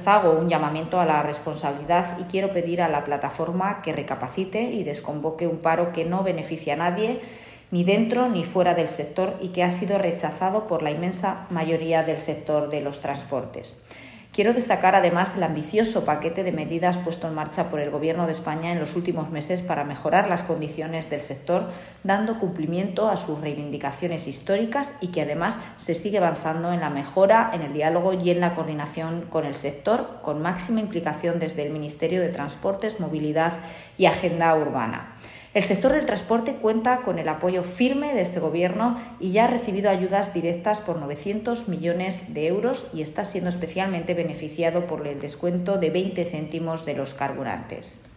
hago un llamamiento a la responsabilidad y quiero pedir a la plataforma que recapacite y desconvoque un paro que no beneficia a nadie, ni dentro ni fuera del sector, y que ha sido rechazado por la inmensa mayoría del sector de los transportes. Quiero destacar además el ambicioso paquete de medidas puesto en marcha por el Gobierno de España en los últimos meses para mejorar las condiciones del sector, dando cumplimiento a sus reivindicaciones históricas, y que además se sigue avanzando en la mejora, en el diálogo y en la coordinación con el sector, con máxima implicación desde el Ministerio de Transportes, Movilidad y Agenda Urbana. El sector del transporte cuenta con el apoyo firme de este Gobierno y ya ha recibido ayudas directas por 900 millones de euros y está siendo especialmente beneficiado por el descuento de 20 céntimos de los carburantes.